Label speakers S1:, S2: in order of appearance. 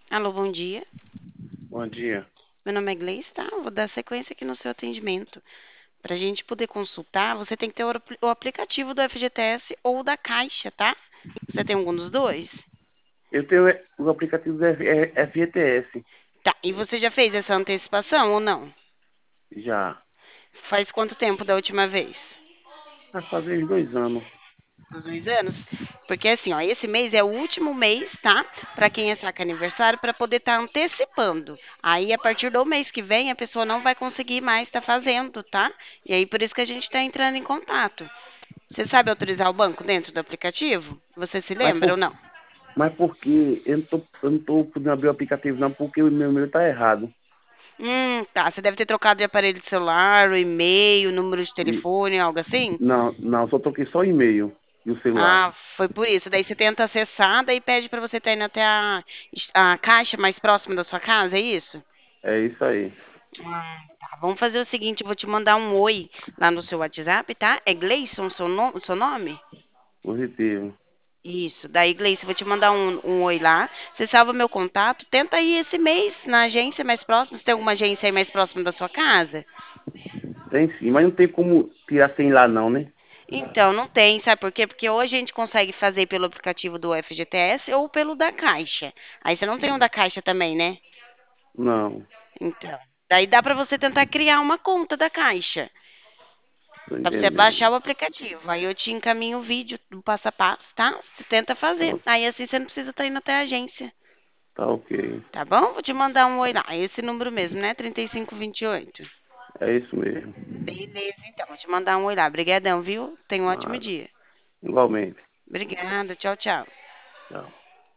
S1: Alô, bom dia.
S2: Bom dia.
S1: Meu nome é Gleice, tá? Vou dar sequência aqui no seu atendimento. Para a gente poder consultar, você tem que ter o aplicativo do FGTS ou da Caixa, tá? Você tem algum dos dois?
S2: Eu tenho o aplicativo do FGTS
S1: Tá. E você já fez essa antecipação ou não?
S2: já.
S1: Faz quanto tempo da última vez?
S2: Vai fazer uns 2 anos.
S1: Uns 2 anos? Porque assim, ó, esse mês é o último mês, tá? Para quem é saca aniversário, para poder estar antecipando. Aí, a partir do mês que vem, a pessoa não vai conseguir mais estar fazendo, tá? E aí, por isso que a gente está entrando em contato. Você sabe autorizar o banco dentro do aplicativo? Você se
S2: Mas
S1: lembra ou
S2: por,
S1: não?
S2: mas por que eu não tô podendo abrir o aplicativo não, porque o meu e-mail tá errado.
S1: Tá. Você deve ter trocado de aparelho de celular, o e-mail, o número de
S2: E,
S1: telefone, algo assim?
S2: não, não, só toquei só e-mail e o celular.
S1: Ah, foi por isso. Daí você tenta acessar, daí pede para você estar indo até a caixa mais próxima da sua casa, é isso?
S2: É isso aí.
S1: Tá, vamos fazer o seguinte, eu vou te mandar um oi lá no seu WhatsApp, tá? É Gleison seu nome?
S2: Positivo.
S1: Isso. Daí, Gleice, eu vou te mandar um oi lá. Você salva meu contato. Tenta ir esse mês na agência mais próxima. Você tem alguma agência aí mais próxima da sua casa?
S2: Tem sim, mas não tem como tirar sem lá não, né?
S1: Então, não tem, sabe por quê? Porque hoje a gente consegue fazer pelo aplicativo do FGTS ou pelo da Caixa. Aí você não tem um da Caixa também, né?
S2: Não,
S1: Então, daí dá pra você tentar criar uma conta da Caixa.
S2: tô
S1: Pra você baixar
S2: entendendo.
S1: o aplicativo. Aí eu te encaminho o vídeo do passo a passo, tá? Você tenta fazer.
S2: Tá,
S1: Aí assim você não precisa estar indo até a agência.
S2: tá ok.
S1: Tá bom? Vou te mandar um oi lá. Esse número mesmo, né? 3528.
S2: É isso mesmo.
S1: Beleza, então. Vou te mandar um oi lá. Obrigadão, viu? Tenha um ótimo
S2: Nada.
S1: dia.
S2: Igualmente.
S1: Obrigada. Tchau, tchau.
S2: Tchau.